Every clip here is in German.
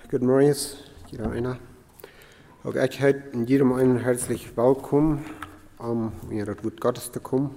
Guten Morgen, jeder einer. Ook ik heet jedem einen herzlich willkommen, hier het Wort Gottes te komen.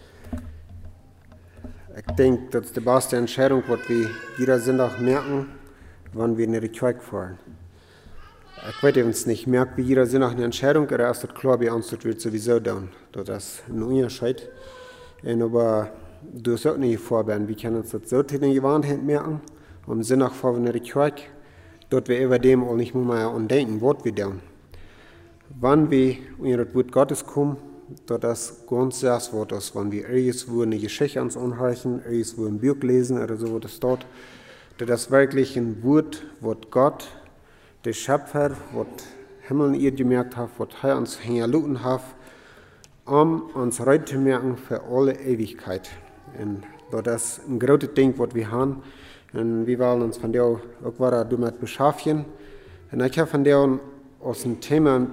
Ich denke, das ist die beste Entscheidung, was wir jeder Sonntag merken, wann wir in die Kirche fahren. Ich weiß uns nicht, merkt wir jeder Sonntag eine Entscheidung, oder ist das klar bei uns, das wird sowieso tun. Das ist ein Unterschied. Aber du sollst nicht vorbereiten, wir können uns das so in die Gewohnheit merken, am Sonntag fahren wir in die Kirche, dort wir über dem auch nicht mehr denken, was wir tun. Wann wir in das Wort Gottes kommen, das ganz das Wort ist, wenn wir irgendwo eine Geschichte uns anhören, irgendwo ein Buch lesen oder so, das dort, das ist wirklich ein Wort, was Gott, der Schöpfer, was Himmel und Erde gemerkt hat, was er uns hingeluten hat, uns rein zu merken für alle Ewigkeit. Und das ist ein großes Ding, was wir haben. Und wir wollen uns von der auch damit beschäftigen. Und ich habe von der aus dem Thema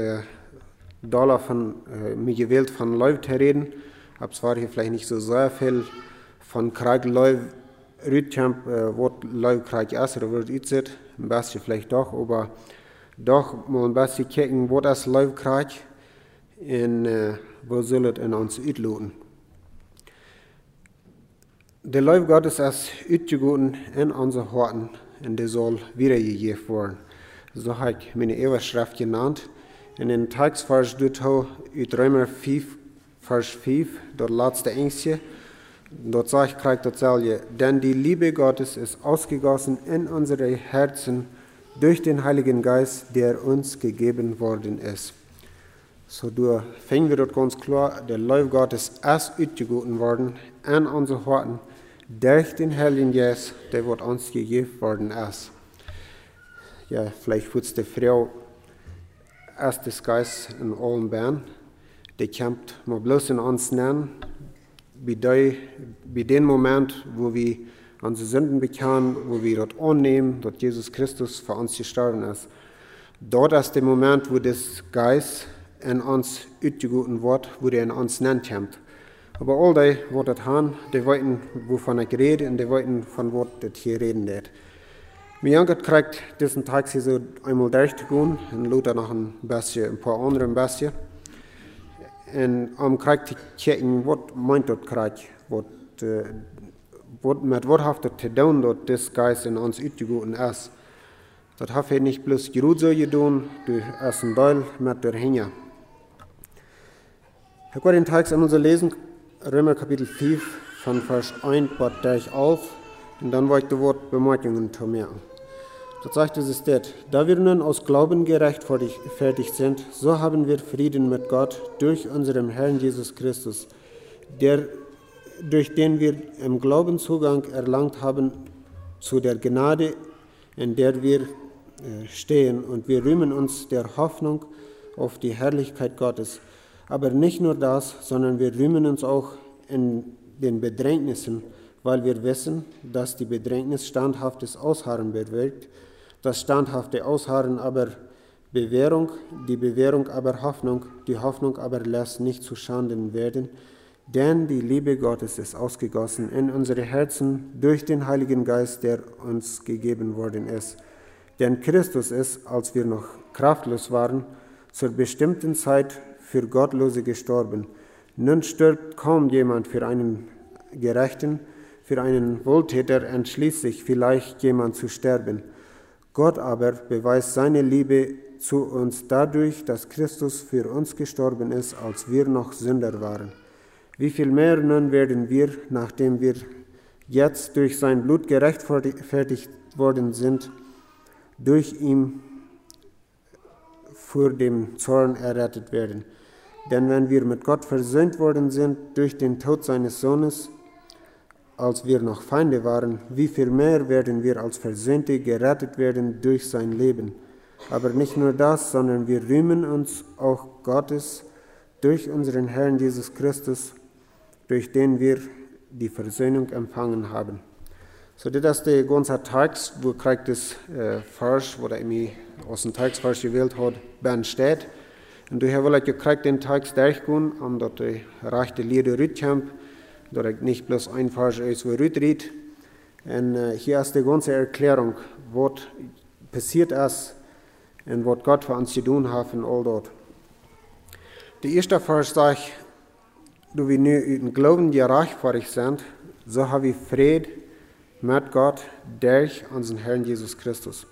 mir gewählt, von Leib zu reden. Ich habe zwar hier vielleicht nicht so sehr viel von Krieg, Leib, Rütchamp, was Leib Krieg ist oder was es ist. Ein bisschen vielleicht doch, aber doch mal ein bisschen gucken, was ist Leib Krieg und wo soll es in uns uitloten. Der Leib Gottes ist uitgegoten in unsere Horten und der soll wiedergegeben werden. So habe ich meine Überschrift genannt. In den Textvers dort aus Römer 5, Vers 5, dort letzte Engstje, dort sagt ich dasselbe. Denn die Liebe Gottes ist ausgegossen in unsere Herzen durch den Heiligen Geist, der uns gegeben worden ist. So fingen wir dort ganz klar, der Leib Gottes ist ausgegoten worden in unsere Herzen durch den Heiligen Geist, der uns gegeben worden ist. Ja, vielleicht wird die Frau erst des Geist in allen Bern, die kämpft mal bloß in uns nennen, bei dem Moment, wo wir unsere Sünden bekennen, wo wir dort annehmen, dass Jesus Christus für uns gestorben ist. Dort ist der Moment, wo das Geist in uns ausgegoten wird, wo der in uns nennen kämpft. Aber all die, die das haben, die wollten, wovon ich rede, und die wollten, von was das hier reden wird. Mir Jankert kriegt diesen Tag hier so einmal durchzugehen und Luther noch ein paar andere ein bisschen. Und kriegt die checken, was meint das kriegt, mit was hat das zu tun, dass das Geist in uns ausgegoten ist. Das hat er nicht bloß gut so getan, du hast ein Teil mit der Hänge. Ich werde den Text einmal so lesen, Römer Kapitel 5, von Vers 1 bis 11, und dann wollte ich die Wortbemerkungen zu merken. Das sagt es dort, da wir nun aus Glauben gerechtfertigt sind, so haben wir Frieden mit Gott durch unseren Herrn Jesus Christus, durch den wir im Glauben Zugang erlangt haben zu der Gnade, in der wir stehen, und wir rühmen uns der Hoffnung auf die Herrlichkeit Gottes. Aber nicht nur das, sondern wir rühmen uns auch in den Bedrängnissen, weil wir wissen, dass die Bedrängnis standhaftes Ausharren bewirkt, das standhafte Ausharren aber Bewährung, die Bewährung aber Hoffnung, die Hoffnung aber lässt nicht zu Schanden werden, denn die Liebe Gottes ist ausgegossen in unsere Herzen durch den Heiligen Geist, der uns gegeben worden ist. Denn Christus ist, als wir noch kraftlos waren, zur bestimmten Zeit für Gottlose gestorben. Nun stirbt kaum jemand für einen Gerechten, für einen Wohltäter entschließt sich vielleicht jemand zu sterben. Gott aber beweist seine Liebe zu uns dadurch, dass Christus für uns gestorben ist, als wir noch Sünder waren. Wie viel mehr nun werden wir, nachdem wir jetzt durch sein Blut gerechtfertigt worden sind, durch ihn vor dem Zorn errettet werden. Denn wenn wir mit Gott versöhnt worden sind durch den Tod seines Sohnes, als wir noch Feinde waren, wie viel mehr werden wir als Versöhnte gerettet werden durch sein Leben. Aber nicht nur das, sondern wir rühmen uns auch Gottes durch unseren Herrn Jesus Christus, durch den wir die Versöhnung empfangen haben. So, das ist der ganze Text, wo kriegt das Vers, wo er mir aus dem Textvers gewählt hat, Ben steht. Und daher will ich gekriegt den Text durchgehen, dass die rechte Lieder rütchamp, dass ich nicht bloß ein Vers ist, wo rüt redet. Und hier ist die ganze Erklärung, was passiert ist und was Gott für uns getan hat und all dort. Der erste Vers sagt, du wir nu in Glauben gerechtfertigt sind, so haben wir Frieden mit Gott durch unseren Herrn Jesus Christus.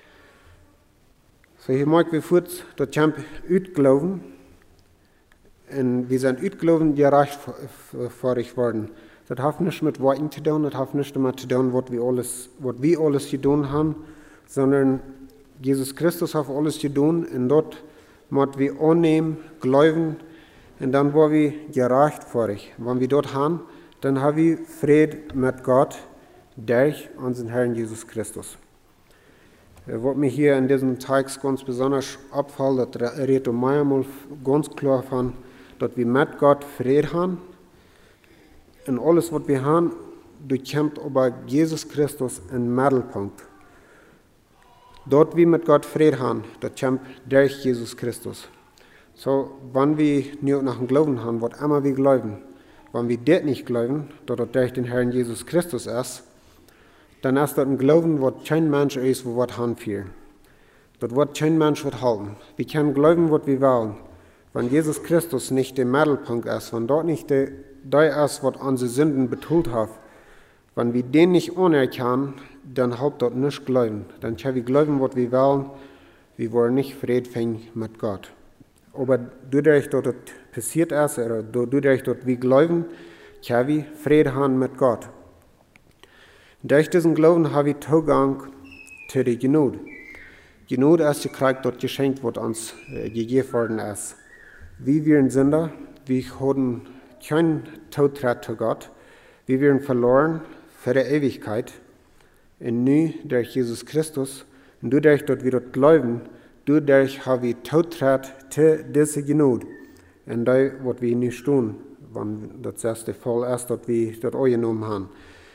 So hier mag wir fort, dat jamp uitgeloven, en wir sind uitgeloven gerechtfertigt worden. Das hat nichts mit Worten zu tun, das hat nichts damit zu tun, was wir alles getan haben, sondern Jesus Christus hat alles getan und dort müssen wir annehmen, glauben und dann waren wir gerechtfertigt. Wenn wir dort haben, dann haben wir Frieden mit Gott durch unseren Herrn Jesus Christus. Was mir hier in diesem Text ganz besonders auffällt, das redet mir mal ganz klar von, dass wir mit Gott Frieden haben. Und alles, was wir haben, kommt über Jesus Christus in den Mittelpunkt. Dort wir mit Gott Frieden haben, das kommt durch Jesus Christus. So, wenn wir nur nach dem Glauben haben, was immer wir glauben, wenn wir das nicht glauben, dass das durch den Herrn Jesus Christus ist, dann ist das ein Glauben, was kein Mensch ist, wo was handführen. Das wird kein Mensch was halten. Wir können glauben, was wir wollen. Wenn Jesus Christus nicht der Mittelpunkt ist, wenn dort nicht der ist, was unsere Sünden betont hat, wenn wir den nicht anerkennen, dann halt dort nicht glauben. Dann können wir glauben, was wir wollen. Wir wollen nicht Frieden finden mit Gott. Aber dadurch, dass das passiert ist, oder dadurch, dass wir glauben, können wir Frieden haben mit Gott. Durch diesen Glauben haben wir Zugang zu der Gnade. Gnade ist gekriegt, das Geschenk, das uns gegeben worden ist. Wir wären Sünder, wir haben keinen Zutritt zu Gott, wir wären verloren für die Ewigkeit. Und nun durch Jesus Christus, und dadurch, dass wir dort glauben, dadurch haben wir Zutritt zu dieser Gnade. Und das, was wir nicht tun, wenn das erste Fall ist, dass wir das angenommen haben.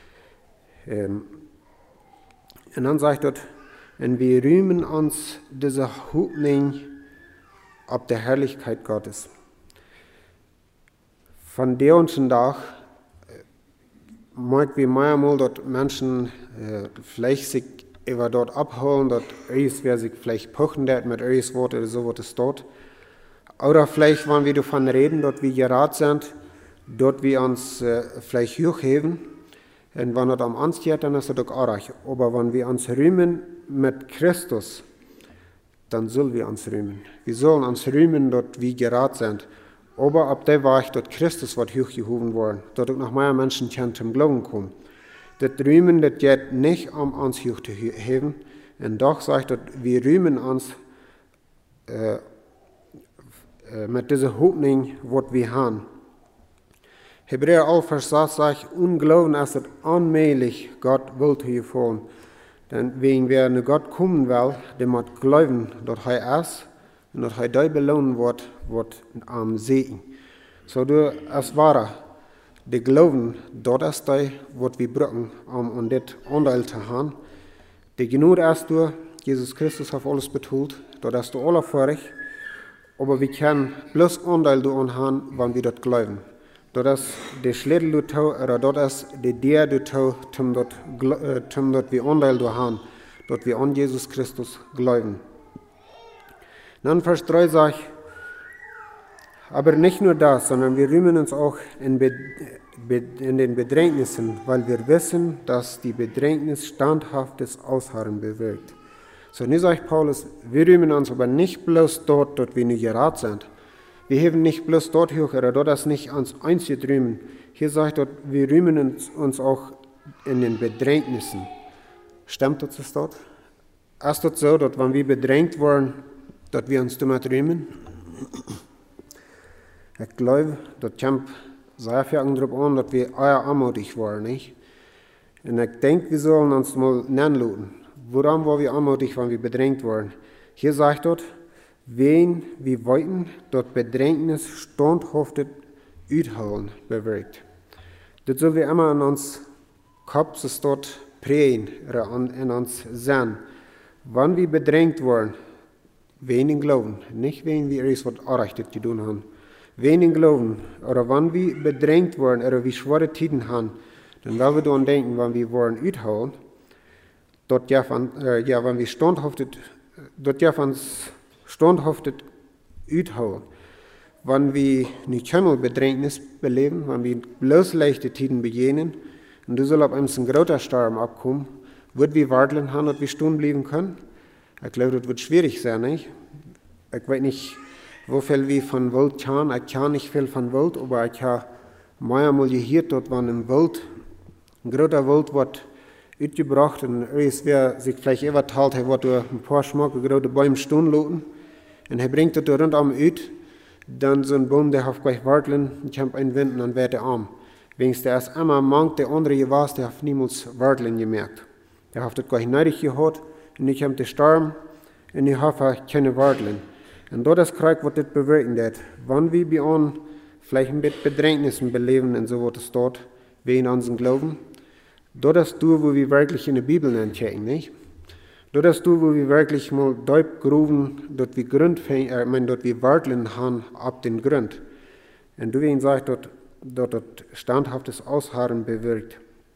Und dann sagt er, und wir rühmen uns diese Hoffnung auf die Herrlichkeit Gottes. Von der ganzen Tag mag wir manchmal, dass Menschen vielleicht sich über dort abholen, dass wer sich vielleicht pochen mit irgendwas Wort oder so, was es dort. Oder vielleicht, wenn wir davon reden, dass wir gerade sind, dort wir uns vielleicht hochheben. Und wenn das am uns geht, dann ist das auch recht. Aber wenn wir uns rühmen mit Christus, dann sollen wir uns rühmen. Wir sollen uns rühmen, dass wir gerade sind. Aber ab der Weg, dass Christus wird hochgehoben worden, dass auch noch mehr Menschen zum Glauben kommen. Das Rühmen, das geht nicht, um uns hochzuheben. Und doch sagt er, wir rühmen uns mit dieser Hoffnung, was wir haben. Hebräer 11, Vers 6 sagt, Unglauben ist es allmählich, Gott will zu gefallen. Denn wegen wer zu Gott kommen will, der muss glauben, dass er ist und dass er da belohnen wird am Segen. So du es wahre, der Glauben, dort ist das, was wir brauchen, um das Anteil zu haben. Der Gnade ist du, Jesus Christus hat alles betont, dort ist du alle vorig, aber wir können bloß Anteil daran haben, wenn wir das glauben. Dat is de sleutel oder dat is de deur dat wir Anteil haben, dat wir an Jesus Christus glauben. Dann Vers 3 sagt, aber nicht nur das, sondern wir rühmen uns auch in den Bedrängnissen, weil wir wissen, dass die Bedrängnis standhaftes Ausharren bewirkt. So, nun sagt Paulus, wir rühmen uns aber nicht bloß dort, dort wir nicht gerade sind. Wir heben nicht bloß dort hoch, oder dort ist nicht ans einzige rühmen. Hier sagt er, wir rühmen uns auch in den Bedrängnissen. Stimmt das dort? Ist das so, dass wenn wir bedrängt werden, dass wir uns damit rühmen? Ich glaube, das kommt sehr viel darauf an, dass wir eher anmutig waren, nicht? Und ich denke, wir sollen uns mal nennen, woran waren wir anmutig, wenn wir bedrängt waren? Hier sagt er, wen wir wollten, dort Bedrängnis standhaftet uitholen bewirkt. Das soll wir immer in uns Kopf dort prägen oder in uns sehen. Wenn wir bedrängt waren, wen glauben, nicht wen wir alles was Unrechtes getan haben. Wen glauben, oder wenn wir bedrängt waren oder wir schwere Tiden haben, dann werden wir daran denken, wenn wir wollen uitholen, dort wenn wir standhaftet uithouden, wenn wir nicht einmal Bedrängnis beleben, wenn wir bloß leichte Tiden begegnen, und du soll auf uns ein großer Sturm abkommen, wird wir warten haben, dass wir stehen bleiben können? Ich glaube, das wird schwierig sein, nicht? Ich weiß nicht, wie viel wir von Welt kann. Ich kann nicht viel von Welt, aber ich habe manchmal gehört, dass wenn ein großer Welt wird uitgebracht und wer sich vielleicht überteilt, er wird durch ein paar Schmuck große Bäume stehen lassen und er bringt das rundum uit, dann so ein Baum, der hat gleich warten, ich habe einen Wind und dann wird er arm. Wenigstens der ist immer mank, der andere gewasst, der hat niemals warten gemerkt. Der hat das gleich neidig gehabt und ich habe den Sturm und ich habe keine warten. Und dort das Krieg, was das bewirken wird, wenn wir bei uns vielleicht mit Bedrängnissen beleben und so wird es dort, wegen unserem Glauben, dort ist du, wo wir wirklich in der Bibel entdecken, nicht? Dort ist du, wo wir wirklich mal deep gruben, dort wir dort wir warten haben ab den Grund. Und du wen sagt, dort standhaftes Ausharren bewirkt.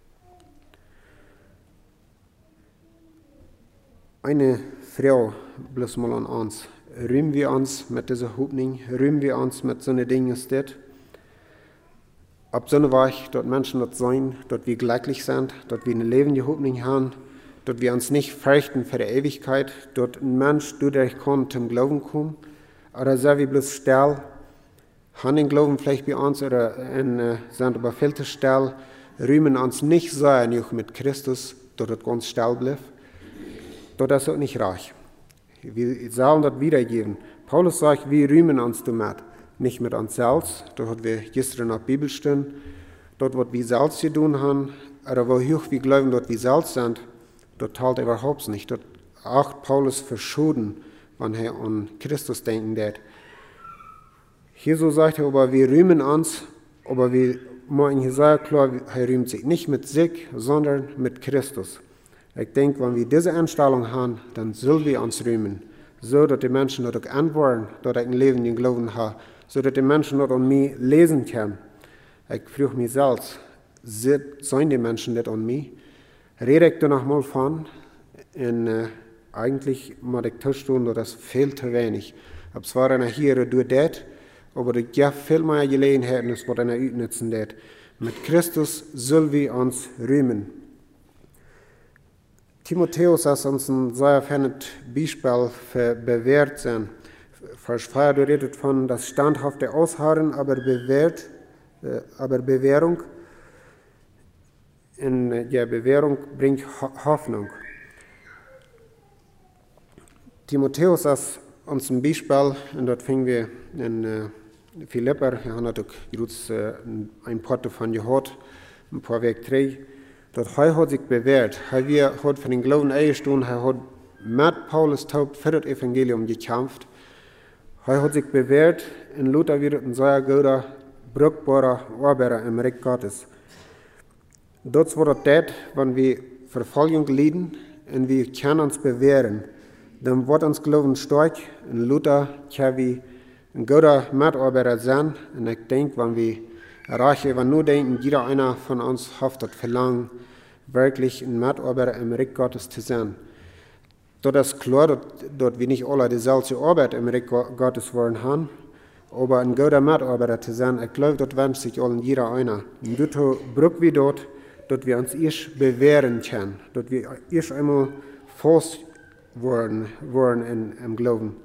Eine Frau, bloß mal an uns, rühmen wir uns mit dieser Hoffnung, rühmen wir uns mit so einer Dinge steht. Ab so einer Weise, dort Menschen dort sein, dort wir glücklich sind, dort wir eine lebende Hoffnung haben, dort wir uns nicht fürchten für die Ewigkeit, dort ein Mensch durch kann zum Glauben kommen, oder so wie bloß still, haben den Glauben vielleicht bei uns oder sind aber viel zu still, rühmen uns nicht so nicht mit Christus, dort es ganz still bleibt, dort ist auch nicht reich. Wir sollen das wiedergeben. Paulus sagt, wir rühmen uns damit, nicht mit uns selbst, dort hat wir gestern auf Bibelstunden, dort was wir selbst zu tun haben, oder wo hoch wir glauben, dort wir selbst sind, dort teilt er überhaupt nicht. Dort acht Paulus verschulden, wenn er an Christus denken wird. Hier so sagt er, aber wir rühmen uns, aber wir machen hier sehr klar, er rühmt sich nicht mit sich, sondern mit Christus. Ich denke, wenn wir diese Einstellung haben, dann sollen wir uns rühmen, so dass die Menschen dort auch antworten, dass ich ein Leben in Glauben habe, so dass die Menschen dort an mich lesen können. Ich frage mich selbst, sind die Menschen nicht an mich? Rede ich da noch mal von, und eigentlich muss ich tun, das ist viel zu wenig. Ob es war einer hier durch das, aber es gibt viel mehr Gelegenheiten, als was einer ausnutzen wird. Mit Christus sollen wir uns rühmen. Timotheus ist uns ein sehr fernes Beispiel für bewährt sein. Vers 2 redet von das standhafte Ausharren, aber Bewährung. Und die Bewährung bringt Hoffnung. Timotheus ist uns ein Beispiel, und dort fingen wir in Philipper, wir haben natürlich ein paar davon gehört, ein paar Weg 3. Dort hat sich bewährt. Er hat für den Glauben eingestoßen, er hat mit Paulus Taubt für das Evangelium gekämpft. Er hat sich bewährt, und Luther wird ein sehr guter, brauchbarer Arbeiter im Reich Gottes. Dort wird das, wenn wir Verfolgung leiden und wir können uns bewähren, dann wird uns Glauben stark. Und Luther kann wie ein guter Mitarbeiter sein. Und ich denke, wenn wir erreichen, wenn nur denken, jeder einer von uns hat das Verlangen, wirklich ein Mitarbeiter im Reich Gottes zu sein. Dort ist klar, dass wir nicht alle dieselbe Arbeit im Reich Gottes wollen haben, aber ein guter Mitarbeiter zu sein, ich glaube, das wünscht sich allen jeder einer. Und dort brauchen wir dort, dass wir uns erst bewähren können, dass wir erst einmal fast worden im Glauben.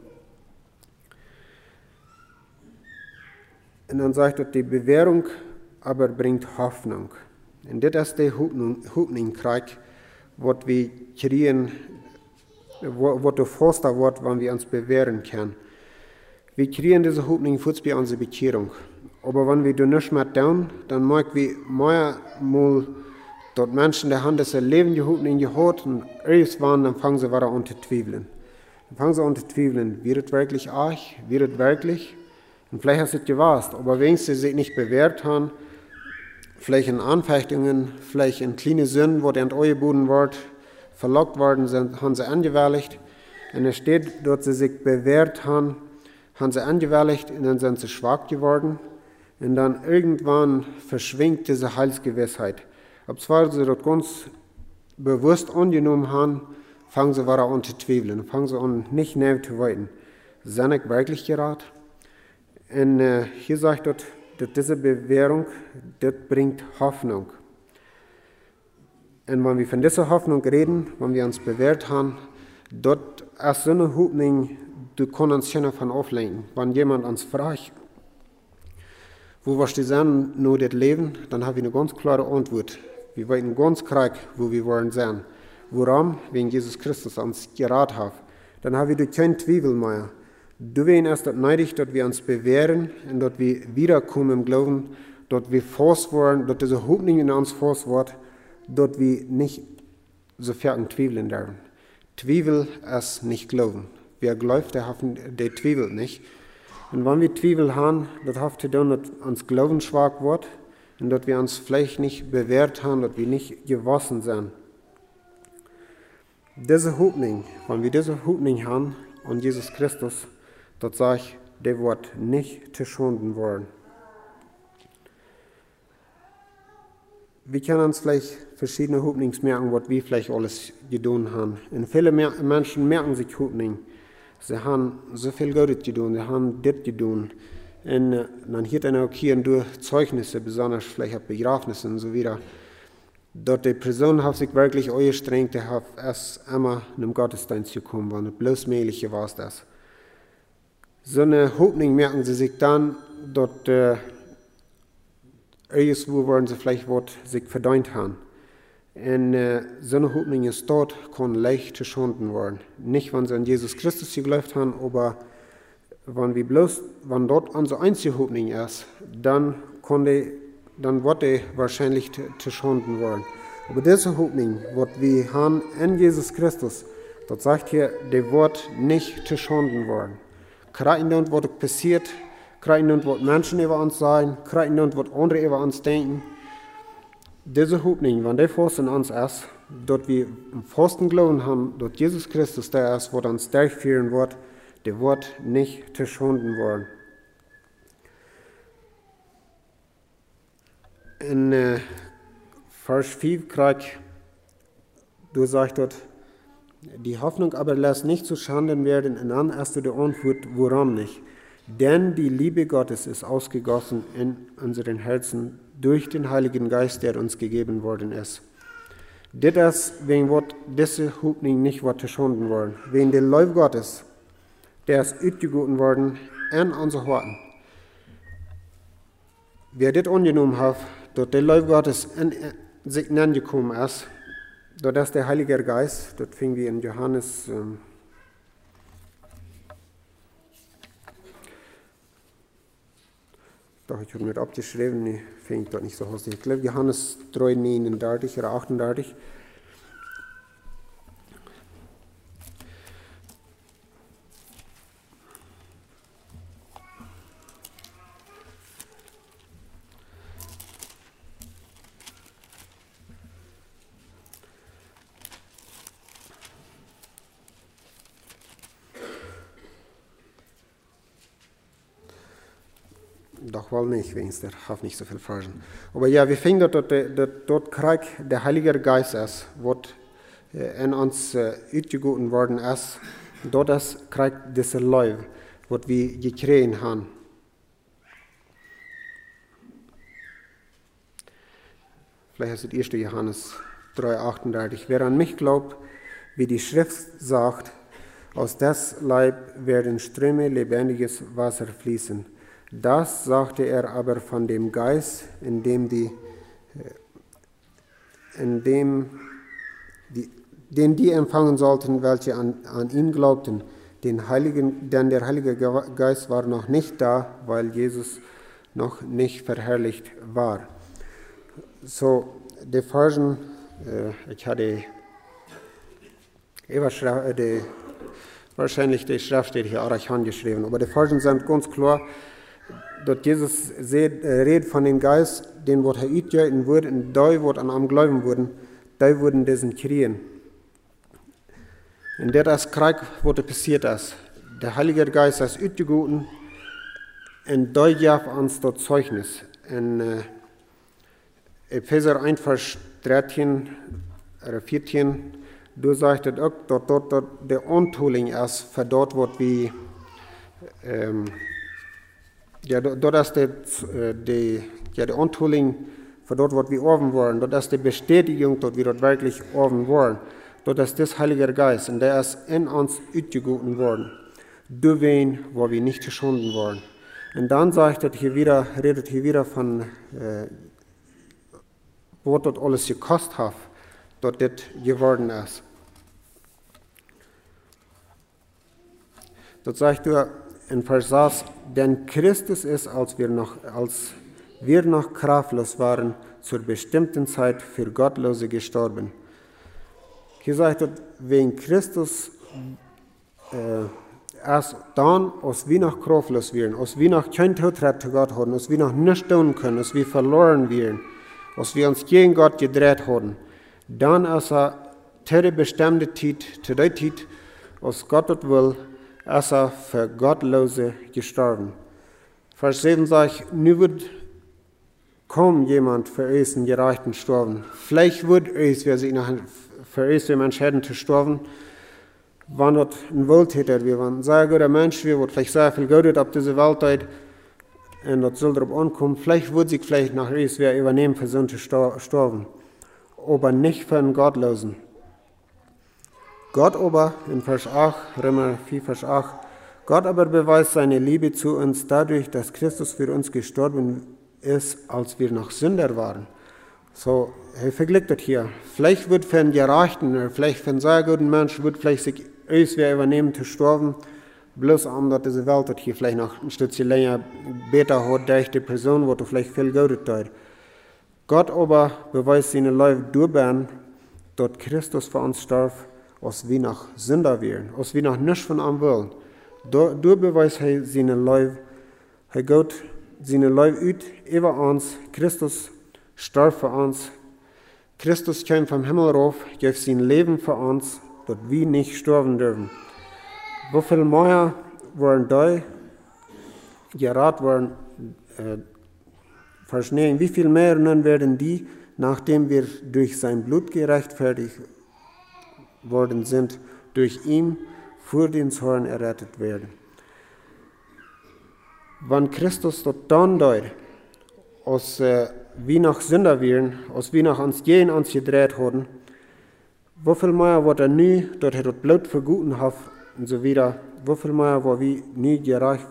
Und dann sagt er, die Bewährung aber bringt Hoffnung. Und das ist der Hoffnungskrieg, was wir kriegen, was der Forster wird, wenn wir uns bewähren können. Wir kriegen diese Hoffnung für unsere Bekehrung. Aber wenn wir da nicht mehr tun, dann merken wir mal, dass Menschen, die haben das Leben die Hoffnung gehört und irgendwann dann fangen sie wieder an zu zweifeln. Dann fangen sie an zu zweifeln, wird es wirklich euch, wird es wirklich? Und vielleicht hast du es gewusst, aber wenn sie sich nicht bewährt haben, vielleicht in Anfechtungen, vielleicht in kleine Sünden, wo die angeboten wird, verlockt worden sind, haben sie angewärtigt. Und es steht, dort sie sich bewährt haben sie angewärtigt und dann sind sie schwach geworden. Und dann irgendwann verschwingt diese Heilsgewissheit. Ob zwar sie dort ganz bewusst angenommen haben, fangen sie wieder an zu zweifeln, fangen sie an, nicht näher zu weiten. Sind ich wirklich gerade? Und hier sagt dort, dass diese Bewährung, das bringt Hoffnung. Und wenn wir von dieser Hoffnung reden, wenn wir uns bewährt haben, dort ist so eine Hoffnung, du kannst uns schon davon auflenken. Wenn jemand uns fragt, wo wirst du sein, nur das Leben, dann habe ich eine ganz klare Antwort. Wir wollen ganz klar, wo wir wollen sein. Warum? Wegen Jesus Christus uns geraten hat. Dann habe ich keinen Zweifel mehr. Du wirst erst neidig, dass wir uns bewähren und dass wir wiederkommen im Glauben, dass wir fast werden, dass diese Hoffnung in uns fast wird, dass wir nicht so viel zweifeln dürfen. Zweifel ist nicht Glauben. Wer glaubt, der zweifelt nicht. Und wenn wir Zweifel haben, das heißt dann, dass uns Glauben schwach wird und dass wir uns vielleicht nicht bewährt haben, dass wir nicht gewassen sind. Diese Hoffnung, wenn wir diese Hoffnung haben und Jesus Christus, das sage ich, der wird nicht zerschunden werden. Wir können uns vielleicht verschiedene Hoffnungen merken, was wir vielleicht alles getan haben. Und viele Menschen merken sich Hoffnungen. Sie haben so viel Gutes getan, sie haben das getan. Und dann hier dann auch hier durch Zeugnisse, besonders vielleicht auf Begräbnissen und so wieder. Dort die Person hat sich wirklich angestrengt, die hat erst einmal in den Gottesdienst gekommen, weil bloß Mähliche war es das. So eine Hoffnung merken sie sich dann, dort irgendwo wollen sie vielleicht was sich verdient haben. Und so eine Hoffnung ist dort, kann leicht zerschunden werden. Nicht, wenn sie an Jesus Christus geglaubt haben, aber wenn dort unsere einzige Hoffnung ist, dann wird die wahrscheinlich zerschunden werden. Aber diese Hoffnung, was wir haben in Jesus Christus, das sagt hier, die wird nicht zerschunden werden. Kreiden und was passiert, kreiden und was Menschen über uns sagen, kreiden und was andere über uns denken. Diese Hoffnung, wenn die fast in uns ist, dort wir im festen Glauben haben, dass Jesus Christus der ist, was uns durchführen wird, die wird nicht zerschunden werden. In Vers 5 du sagst dort, die Hoffnung aber lässt nicht zu Schanden werden, und dann hast du die Antwort, warum nicht? Denn die Liebe Gottes ist ausgegossen in unseren Herzen durch den Heiligen Geist, der uns gegeben worden ist. Das ist, wegen wird diese Hoffnung nicht zerschunden worden. Wegen der Liebe Gottes, der ist ausgegossen worden in unsere Herzen. Wer das angenommen hat, dass der Liebe Gottes in sich hineingekommen ist, dass ist der Heilige Geist, das finden wir in Johannes doch, ich habe nicht abgeschrieben, ich finde das nicht so hastig. Ich glaube, Johannes 3, 39 oder 38. Doch wohl nicht, wenigstens, der hat nicht so viel Fragen. Aber ja, wir finden, dass dort Krieg der Heilige Geist ist, was in uns ausgegossen worden ist. Dort ist Krieg dieser Liebe, was wir gekriegt haben. Vielleicht ist das 1. Johannes 3, 38. Wer an mich glaubt, wie die Schrift sagt, aus des Leib werden Ströme lebendiges Wasser fließen. Das sagte er aber von dem Geist, den die empfangen sollten, welche an ihn glaubten. Denn der Heilige Geist war noch nicht da, weil Jesus noch nicht verherrlicht war. So, die Versen, ich hatte wahrscheinlich die Schrift steht hier Arachan geschrieben, aber die Versen sind ganz klar, dass Jesus redet von dem Geist, den wird er ausgegossen wurde, und die, wird an ihm glauben wurden, die wurden diesen kriegen. Und das ist Krieg, was passiert ist. Der Heilige Geist ist ausgegossen, und die gab uns das Zeugnis. In Epheser 1, Vers 13 14, du sagst auch, dass dort der Onthulling ist, für dort wird wie, dort ist der Onthulling, für dort wird wie offen worden, dort ist die Bestätigung, dort wir dort wirklich offen worden. Dort ist das Heilige Geist, und der ist in uns ausgegossen worden. Durch wen, wo wir nicht geschunden worden. Und dann redet hier wieder von, wo dort alles gekostet hat, dort das geworden ist. Dort sagt er in Vers 6, denn Christus ist, als wir noch kraftlos waren, zur bestimmten Zeit für Gottlose gestorben. Hier sagt er, wegen Christus erst dann, als wir noch kraftlos wären, als wir noch kein Todrecht zu Gott hatten, als wir noch nicht tun können, als wir verloren wären, als wir uns gegen Gott gedreht hatten, dann ist zu der bestimmten Zeit, zu der Zeit, als Gott das will, ist für Gottlose gestorben. Vers 7 sagt, nu wird kaum jemand für uns einen Gerechten sterben. Vielleicht wird uns, wer sich für uns entscheiden zu sterben, wenn dort ein Wohltäter wir waren, ein sehr guter Mensch, wir wird vielleicht sehr viel Gutes auf diese Welt und das soll darauf ankommen, vielleicht wird sich vielleicht nach uns wer übernehmen, für so zu sterben, aber nicht für einen Gottlosen. Gott aber, in Vers 8, Römer 4, Vers 8, Gott aber beweist seine Liebe zu uns dadurch, dass Christus für uns gestorben ist, als wir noch Sünder waren. So, er vergleicht das hier. Vielleicht wird für einen Gerechten, oder vielleicht für einen sehr guten Menschen, wird vielleicht sich uns wer übernehmen zu sterben, bloß dass diese Welt das hier vielleicht noch ein Stückchen länger besser hat, durch die Person, wo du vielleicht viel Gutes tut. Gott aber beweist seine Liebe durch, dort Christus für uns starb, als wir noch Sünder wären, als wir noch nichts von ihm wollen. Durch beweist er seine Liebe, er geht seine Liebe ut über uns, Christus starb für uns. Christus kam vom Himmel rauf, gab sein Leben für uns, dass wir nicht sterben dürfen. Wie viel mehr waren da, gerade waren verschnien, wie viel mehr nun werden die, nachdem wir durch sein Blut gerechtfertigt worden sind, durch ihn vor den Zorn errettet werden. Wenn Christus dort dann deut, als wir noch Sünder wären, als wir noch uns gegen uns gedreht haben, wie viel mehr wird nu, dort er das Blut verguten hat und so wieder, wie viel mehr wo wir nie gerecht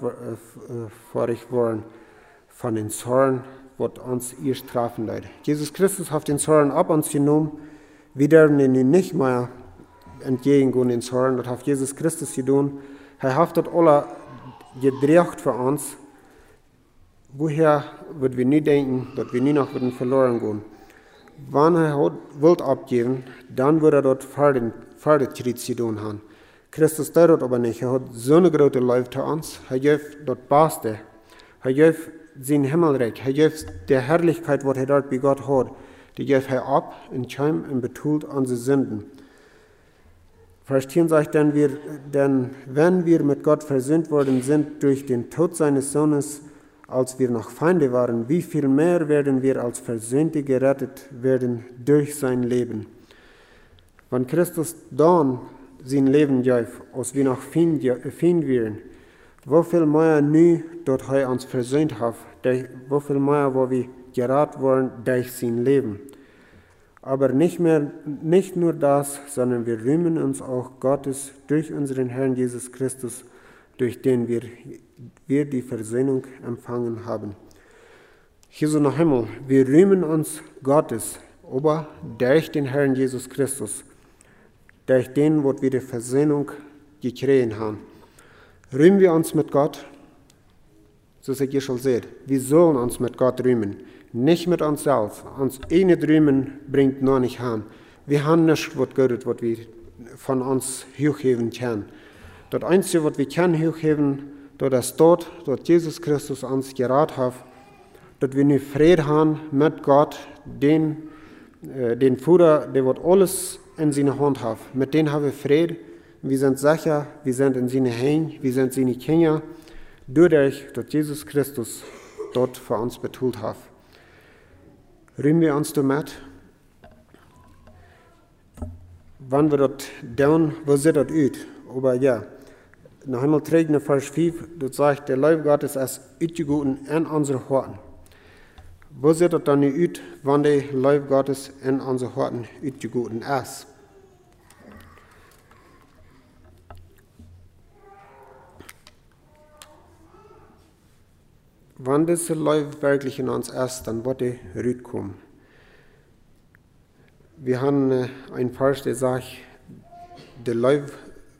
waren von den Zorn, was uns erst trafen leid. Jesus Christus hat den Zorn ab uns genommen, wir dürfen ihn nicht mehr entgegengehen, den Zorn, das hat Jesus Christus getan. Er hat das alle gedreht für uns. Woher würden wir nie denken, dass wir nie noch verloren gehen? Wenn er Welt abgeben, dann würde er dort Fahrtritt zu tun haben. Christus tut das aber nicht. Er hat so eine große Liebe zu uns. Er gibt das Beste. Er gibt sein Himmelreich. Er gibt die Herrlichkeit, was er dort bei Gott hat. Die gibt er ab und kommt und betult unsere Sünden. Vers 10 sagt, denn wenn wir mit Gott versöhnt worden sind durch den Tod seines Sohnes, als wir noch Feinde waren, wie viel mehr werden wir als Versöhnte gerettet werden durch sein Leben. Wenn Christus dann sein Leben gab, als wir noch Feind wären, wie viel mehr nu, dort er uns versöhnt hat, wie viel mehr, wo wir gerettet waren durch sein Leben. Aber nicht nur das, sondern wir rühmen uns auch Gottes durch unseren Herrn Jesus Christus, durch den wir die Versöhnung empfangen haben. Hier so nach Himmel, wir rühmen uns Gottes, aber durch den Herrn Jesus Christus, durch den, wo wir die Versöhnung gekriegt haben. Rühmen wir uns mit Gott, so wie ihr schon seht, wir sollen uns mit Gott rühmen. Nicht mit uns selbst. Uns eine Rühmen bringt noch nicht an. Wir haben nicht was Gutes, was wir von uns hochheben können. Das Einzige, was wir können hochheben, das ist dort, dass Jesus Christus uns gerettet hat, dass wir nicht Frieden haben mit Gott, den Vater, der wird alles in seiner Hand hat. Mit dem haben wir Frieden. Wir sind sicher, wir sind in seine Hände, wir sind seine Kinder, dadurch, dass Jesus Christus dort für uns betult hat. Rühmen wir uns damit. wann wir dort down, wo sieht das aus? Aber ja, nach einmal trägt in Vers 5, dort sagt, der Leib Gottes ist ausgegoten in unsere Horten. Wo sieht das dann aus, wann der Leib Gottes in unsere Horten ausgegoten ist? Wenn dieser Leib wirklich in uns ist, dann wird er rauskommen. Wir haben einen Vers, der sagt, der Leib,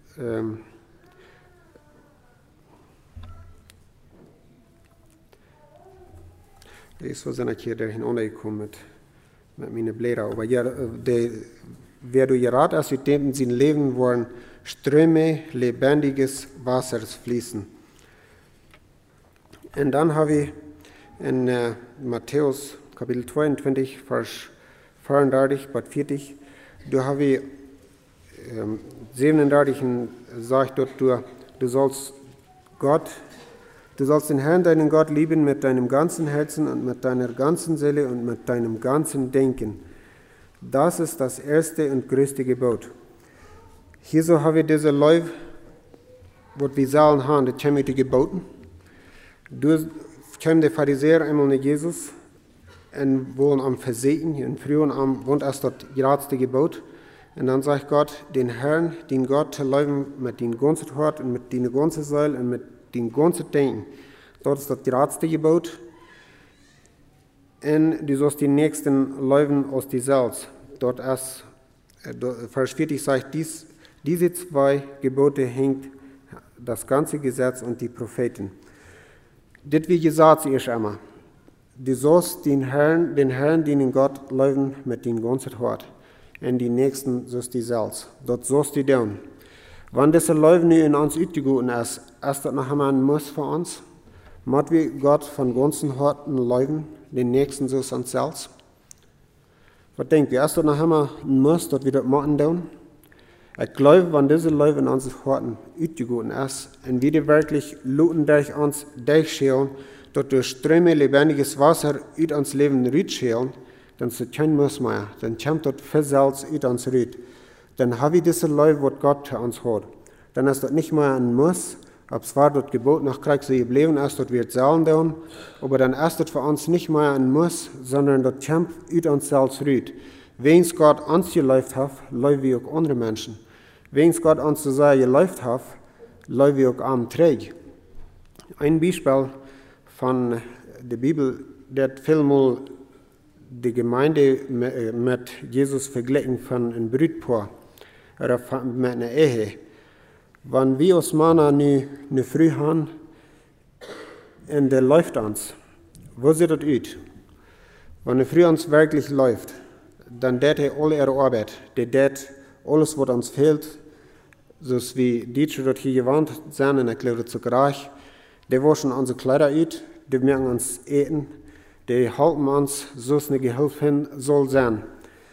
ich weiß nicht, hier hinuntergekommen mit meinen Blättern, aber ja, wer du gerat hast, mit dem in sein Leben wollen Ströme lebendiges Wassers fließen. Und dann habe ich in Matthäus Kapitel 22, Vers 34 bis 40, da habe ich 37 sagt dort, du sollst den Herrn, deinen Gott, lieben mit deinem ganzen Herzen und mit deiner ganzen Seele und mit deinem ganzen Denken. Das ist das erste und größte Gebot. Hier so habe ich diese Leib, was wir sagen haben, das haben wir die geboten. Du kam der Pharisäer einmal nach Jesus und wollen am Versehen, und früher am wohnt erst das letzte Gebot. Und dann sagt Gott, den Herrn, den Gott zu lieben mit dem ganzen Hort und mit dem ganzen Seele und mit dem ganzen Denken. Dort ist das letzte Gebot. Und du sollst den Nächsten lieben aus dir selbst. Dort ist, Vers 40 sagt, diese zwei Gebote hängt das ganze Gesetz und die Propheten. Das wie gesagt ist einmal. Du sollst den Herrn, den Gott lieben mit dem ganzen Hort. Und die Nächsten sollst du selbst. Dort sollst du tun. Wenn diese Liebe nicht in uns ausgegoten ist, ist das noch einmal ein Muss für uns? Müssen wir Gott von ganzem Herzen lieben, den Nächsten so uns selbst? Was denkt ihr? Ist das noch einmal ein Muss, dass wir das machen tun? Ich glaube, wenn diese Liebe in unseren Herzen ausgegoten ist, und wir wirklich luten durch uns durchschauen, dass durch Ströme lebendiges Wasser aus uns Leben rausschälen, dann ist das kein Muss mehr. Dann kommt das für selbst aus uns raus. Dann habe ich diese Liebe, was Gott für uns hat. Dann ist das nicht mehr ein Muss, ob es war das Gebot nach Krieg so geblieben ist, dass wir es zahlen tun, aber dann ist das für uns nicht mehr ein Muss, sondern das kommt aus uns selbst raus. Wenn Gott uns geliebt hat, lieben wir auch andere Menschen. Wenn Gott uns so sehr geliebt hat, lieben wir auch arm träg. Ein Beispiel von der Bibel, der vielmal die Gemeinde mit Jesus verglichen von einem Brutpaar oder mit einer Ehe. Wenn wir als Männer eine Frau haben und der läuft uns, wo sieht das aus? Wenn eine Frau uns wirklich läuft, dann tät er alle ihre Arbeit, der tät alles, was uns fehlt, so wie die dort hier gewandt sind, und ich glaube, zu Reich, die waschen unsere Kleider aus, die machen uns eten, die halten uns, so es eine Gehilfe hin soll sein.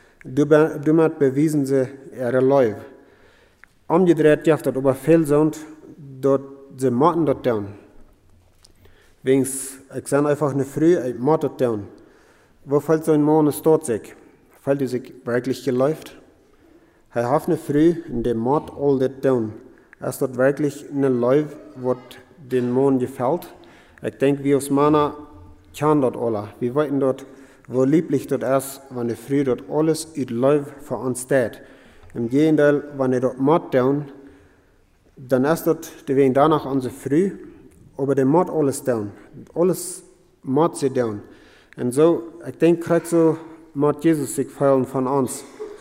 Damit bewiesen sie ihre Liebe. Umgedreht darf das aber viel sein, dass sie machen das tun. Ich sage einfach eine Früh, ich mache das tun. Wo fällt so ein Mann tot sich? Fällt er sich wirklich geläuft? Er hat eine Früh, und der macht all das tun. Ist das wirklich eine Liebe, was den Mann gefällt? Ich denke, wir als Männer kennen das alle. Wir wissen dort, wo lieblich das ist, wenn eine Früh dort alles in Liebe für uns tät. Im Gegenteil, wenn er dort macht tun, dann ist das, die wegen danach unsere Früh, aber der macht alles tun. Alles macht sie tun. Und so, ich denke, gerade so macht Jesus sich feiern von uns.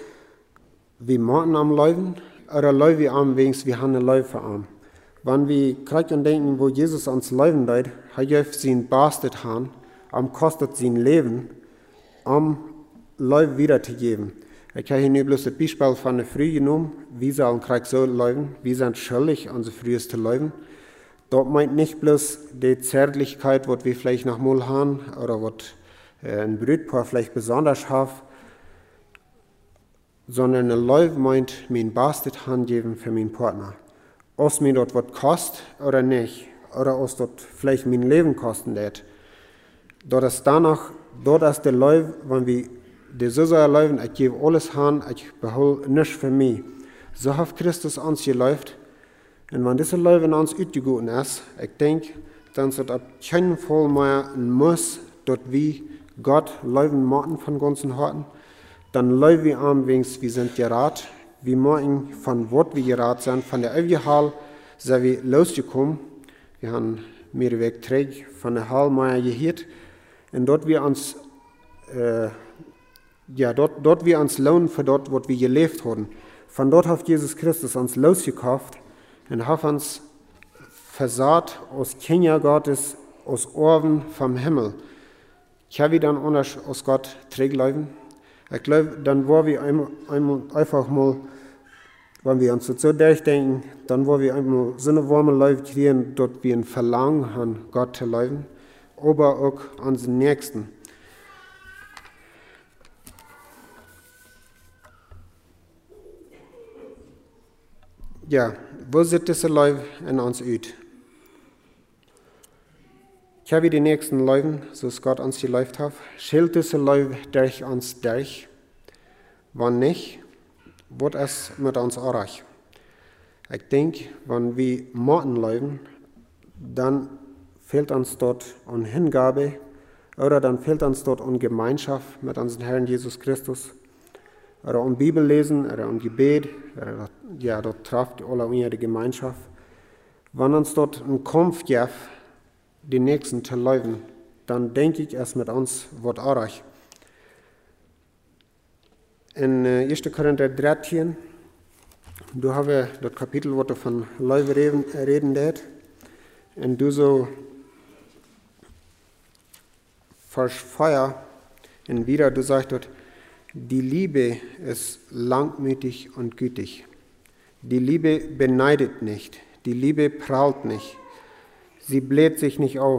Wir machen am Leben, oder leben wir am wenigstens, wir haben eine Leben für am. Wenn wir gerade an denken, wo Jesus uns leben leid, hat er sein Bastet haben, am kostet sein Leben, am Leben wiederzugeben. Ich habe hier nur bloß das Beispiel von der Früh genommen, wie sollen Krieg so leben, wir sind schuldig, unser Frühes zu leben. Dort meint nicht bloß die Zärtlichkeit, was wir vielleicht noch mal haben, oder was ein Brutpaar vielleicht besonders hat, sondern eine Leben meint, mein Bastet handgeben für meinen Partner. Ob mir dort was kostet oder nicht, oder ob dort vielleicht mein Leben kosten wird. Dort ist danach, dort ist der Leben, wenn wir der so soll leben, ich gebe alles an, ich behole nichts für mich. So hat Christus uns geläuft. Und wenn diese Leben uns ausgegangen ist, ich denke, dann ist es auf keinen Fall mehr ein Muss, dass wir Gott leben machen von ganzen Herzen. Dann leben wir am wenigstens, wir sind gerat. Wir machen von Wort wir gerat sind, von der ewigen Hall sind wir losgekommen. Wir haben mehr Weg träg von der Hall mehr gehört. Und dort wir uns, dort wir uns lohnen für dort, was wir gelebt haben. Von dort hat Jesus Christus uns losgekauft und hat uns versaat aus Kinder Gottes, aus Orben vom Himmel. Ich habe dann aus Gott träglaufen. Ich glaube, dann wollen wir einfach mal, wenn wir uns so durchdenken, dann wollen wir einmal so eine warme Leute kriegen, dort wir ein Verlangen haben, Gott zu laufen, aber auch unseren Nächsten. Ja, wo sieht diese Leute in uns aus? Ich habe die nächsten Leute, so es Gott uns geläuft hat, schild diese Leute durch uns durch. Wenn nicht, wird es mit uns erreicht. Ich denke, wenn wir Morten leben, dann fehlt uns dort an Hingabe oder dann fehlt uns dort an Gemeinschaft mit unserem Herrn Jesus Christus oder an Bibellesen oder an Gebet, oder, ja, dort trifft alle unsere Gemeinschaft. Wenn uns dort ein Kampf gibt, die Nächsten zu leben, dann denke ich, es mit uns wird erreicht. In 1. Korinther 13, du hast das Kapitel, wo du von Leuwe reden wird, und du so Vers 4, und wieder du sagst dort, die Liebe ist langmütig und gütig. Die Liebe beneidet nicht, die Liebe prahlt nicht, sie bläht sich nicht auf,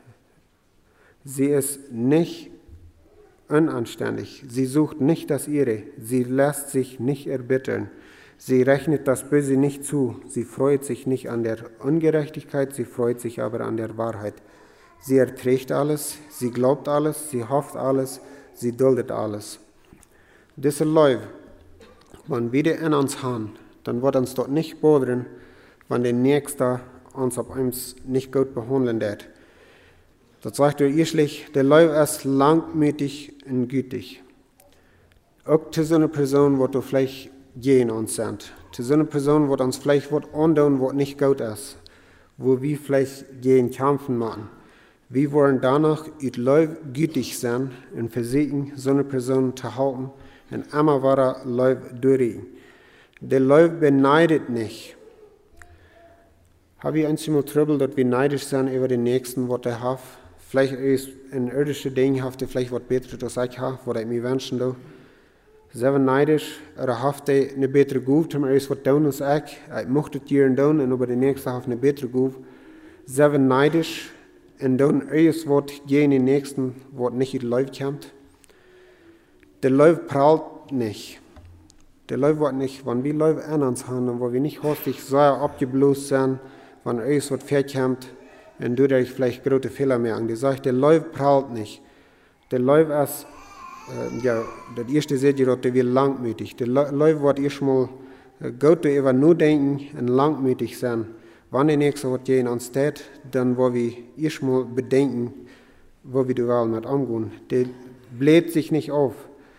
sie ist nicht unanständig, sie sucht nicht das Ihre, sie lässt sich nicht erbittern, sie rechnet das Böse nicht zu, sie freut sich nicht an der Ungerechtigkeit, sie freut sich aber an der Wahrheit. Sie erträgt alles, sie glaubt alles, sie hofft alles, sie duldet alles. Diese Leute, wenn wir in uns haben, dann wird uns dort nicht bodern, wenn der Nächste uns auf uns nicht gut behandeln wird. Das sagt er ehrlich, der Leib ist langmütig und gütig. Auch zu so einer Person, wo du vielleicht gegen uns sind. Zu so einer Person, wo uns vielleicht was andauern, was nicht gut ist. Wo wir vielleicht gegen kämpfen machen. Wir wollen danach mit Leib gütig sein und versuchen, so eine Person zu halten und immer weiter Leib durchgehen. Der Leib beneidet nicht. Habe ich einmal Trouble, dass wir neidisch sind über den Nächsten, was er hat? Vielleicht ist ein irdisches Ding, habt ihr vielleicht was Besseres als ich habe, was ich mir wünschen. Sind neidisch, oder habt ihr eine bessere Guf, zum erst was tun als ich? Ich möchte es hier tun, und über den Nächsten habt eine bessere Guf. Sind neidisch, und dann erst was gegen den Nächsten, was nicht in die Leib kommt. Der Leib prahlt nicht. Der Leib wird nicht, wenn wir Leib an uns haben, und wo wir nicht hastig sehr abgeblost sind, wenn erst was vorkommt, und du dir vielleicht große Fehler merken. Die sagt, der Leib prahlt nicht. Der Leib ist, das erste seht ihr dort, der wird langmütig. Der Leib wird erstmal gut über nur denken und langmütig sein. Wenn der Nächste was gegen uns tät, dann wollen wir erstmal bedenken, wo wir die Wahl mit umgehen. Der bläht sich nicht auf.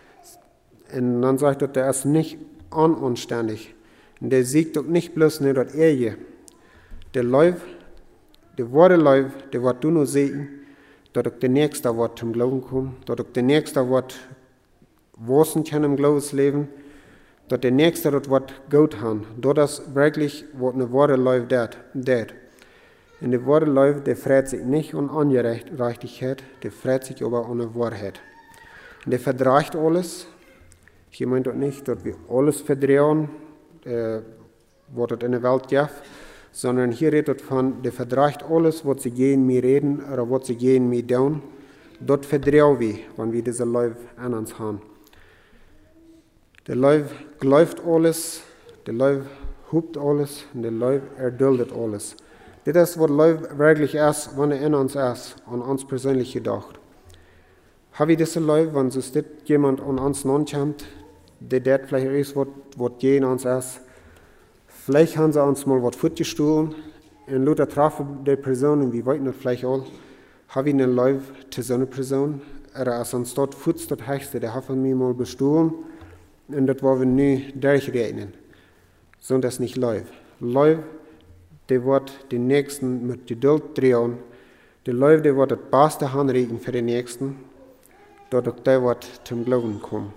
Und dann sagt er, der ist nicht unanständig. Und der sieht doch nicht bloß nicht das Ehe. Der Leib, der wahre Leib, der wird du nur sehen, dass auch der Nächste wird zum Glauben kommen, dass auch der Nächste wird wachsen kann im Glaubensleben, dass der Nächste das wird gut haben, dass das wirklich wird eine wahre Leib dat. Und der wahre Leib, der freut sich nicht an Ungerechtigkeit, der freut sich aber an der Wahrheit. Und der verdreht alles. Ich meine doch nicht, dass wir alles verdrehen, was es in der Welt gibt, sondern hier redet von, der verdreht alles, was sie gegen mich reden oder was sie gegen mich tun. Dort verdrehen wir, wenn wir diese Leib an uns haben. Der Leib glaubt alles, der Leib hupt alles und der Leib erduldet alles. Das ist, was Leib wirklich ist, wenn er in uns ist, an uns persönlich gedacht. Habe ich diese Leute, wenn so jemand an uns kommt, der vielleicht ist, was je uns ist, vielleicht haben sie uns mal was fortgestohlen, und Luther traf die Person, und wir wollten das vielleicht auch, habe ich einen Leute zu so einer Person, oder als uns dort futz das Höchste, der hat von mir mal bestohlen, und das wollen wir nie durchrechnen. So das nicht Leute. Leute, die wird den Nächsten mit Geduld drehen, die Leute, die wird das Beste handreichen für den Nächsten, dort auch der wird zum Glauben kommen.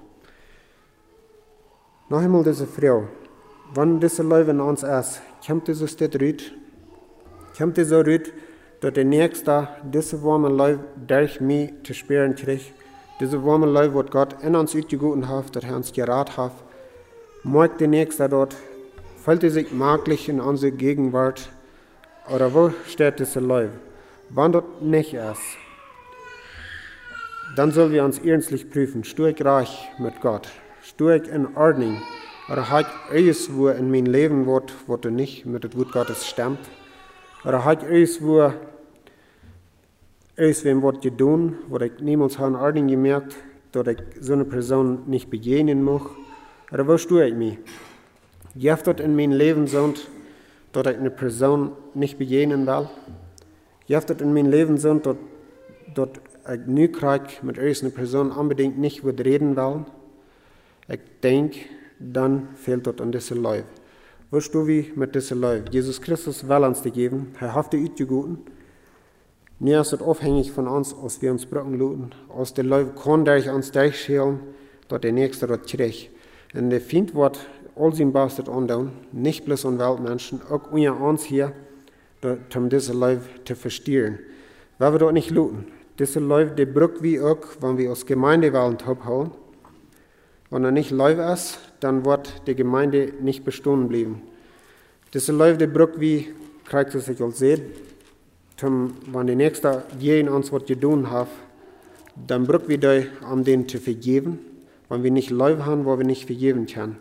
Noch einmal diese Frau. Wenn diese Leute in uns ist, kommt diese Stadt rüt, kommt so rüt, dass der Nächste diese warme Leute durch mich zu spüren kriegt, diese warme Leute, die Gott in uns ausgegoten hat, dass er uns geraten hat, mag der Nächste dort, fällt er sich maglich in unsere Gegenwart, oder wo steht diese Leute? Wenn das nicht ist, dann sollen wir uns ernstlich prüfen, stehe ich reich mit Gott, stehe ich in Ordnung, oder habe ich irgendwo in meinem Leben, was nicht mit dem Wort Gottes stimmt, oder habe ich irgendwo was getan, wo ich niemals in Ordnung gemerkt, dass ich so eine Person nicht begegnen muss, oder wo stehe ich mich? Gibt das in meinem Leben so, dass ich eine Person nicht begegnen will? Gibt das in meinem Leben so, dass ich nie mit einer Person unbedingt nicht reden will? Ich denke, dann fehlt das an diese Leute. Weißt du, wie mit diesen Leuten? Jesus Christus will uns die geben, er hat die Utgeguten. Nie ist es abhängig von uns, als wir uns brücken lassen. Als die Leute kann durch uns durchschälen, dass der Nächste das kriegt. Und der Feind wird all sein Bestes andauern, nicht bloß an Weltmenschen, auch unter uns hier, um diese Leute zu verstehen. Weil wir das nicht lassen. Diese Leute, die brücken wir auch, wenn wir als Gemeinde wollen, abholen. Wenn er nicht Leute ist, dann wird die Gemeinde nicht bestehen bleiben. Diese Leute, die brücken wir, kriegt es sich als seht, wenn der Nächste je in uns was getan hat, dann brücken wir da, um den zu vergeben, wenn wir nicht Leute haben, wo wir nicht vergeben können.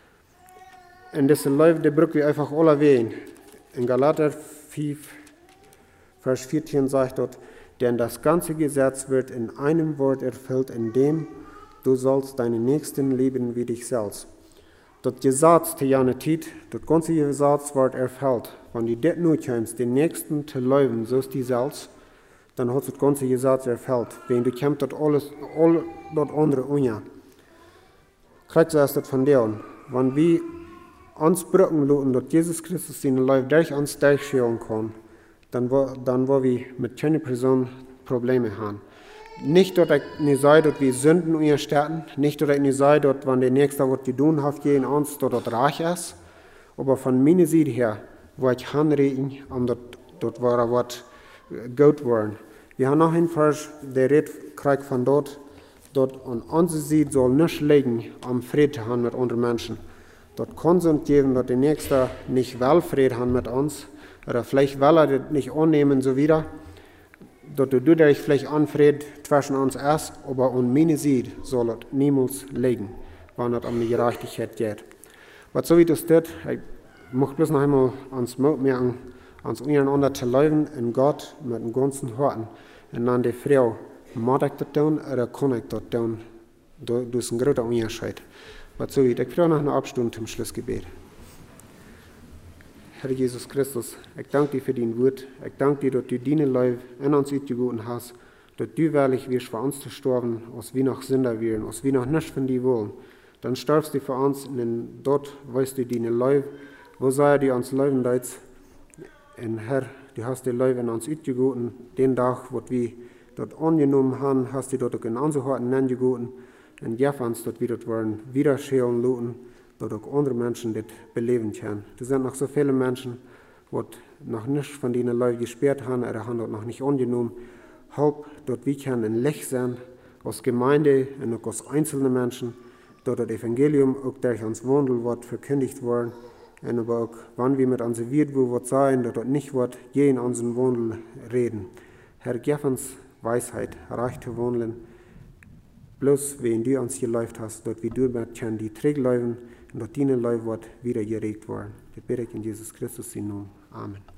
Und diese Leute, die brücken wir einfach alle Wege. In Galater 5, Vers 14 sagt dort, denn das ganze Gesetz wird in einem Wort erfüllt, in dem du sollst deinen Nächsten lieben wie dich selbst. Das Gesetz zu jener Zeit, das ganze Gesetz wird erfüllt. Wenn du das nur kommst, den Nächsten zu lieben, so ist die selbst, dann hat das ganze Gesetz erfüllt. Wenn du kommst, das alles, all das andere unja. Kriegst du das von dir an. Wenn wir uns brücken lassen, dass Jesus Christus seine Leute durch uns durchschauen kann, dann wollen wir mit keiner Person Probleme haben. Nicht, dass ich nicht sage, dass wir Sünden unterstellen, nicht, dass ich nicht sage, dass wenn der Nächste was getan hat, gegen uns, dass das reich ist, aber von meiner Seite her, wo ich anreden, dass wir was gut wollen. Wir haben noch einen Vers, der redet kriegt von dort an unserer Seite soll nicht liegen, am Frieden zu haben mit anderen Menschen. Dort kann es uns geben, dass der Nächste nicht will Frieden haben mit uns, oder vielleicht will er das nicht annehmen, so wieder, dass du dadurch vielleicht Anfried zwischen uns ist, aber an meine Seite soll es niemals liegen, wenn es um die Gerechtigkeit geht. Was so wie das tut, ich möchte bloß noch einmal uns merken, uns untereinander zu leben in Gott mit dem ganzen Herzen. Und dann die Frau, muss ich das tun oder kann ich das tun? Das ist ein großer Unterschied. Was so wie, ich frage nach einer Abstunde zum Schlussgebet. Herr Jesus Christus, ich danke dir für dein Wort. Ich danke dir, dass du deine Leute in uns ausgegoten hast, dass du wirklich wirst für uns zu sterben, als wir noch Sünder wären, als wir noch nichts von dir wollen. Dann stirbst du für uns und dort weißt du deine Leute, wo sei die uns leben deits. Und Herr, du hast die Leute in uns ausgegoten, den Tag, wo wir dort angenommen haben, hast du dort auch in unsere Herzen angegoten. Und gib uns, dass wir dort wollen, wieder schälen lassen, dass auch andere Menschen das beleben können. Es sind noch so viele Menschen, die noch nicht von denen Leuten gesperrt haben oder haben dort noch nicht angenommen. Halb, dass wir können ein Licht sein, als Gemeinde und auch als einzelne Menschen, dass das Evangelium auch durch uns Wandel wird verkündigt worden. Und aber auch, wenn wir mit unserer Wirtwo was sagen, dass das nicht wird, je in unseren Wandel reden. Herr, gib uns Weisheit, reich zu wandeln. Bloß, wenn du uns geläuft hast, dass wir durch können die Träg laufen und dass deine Leute wieder geregt worden. Das bitte ich in Jesus Christus in Namen. Amen.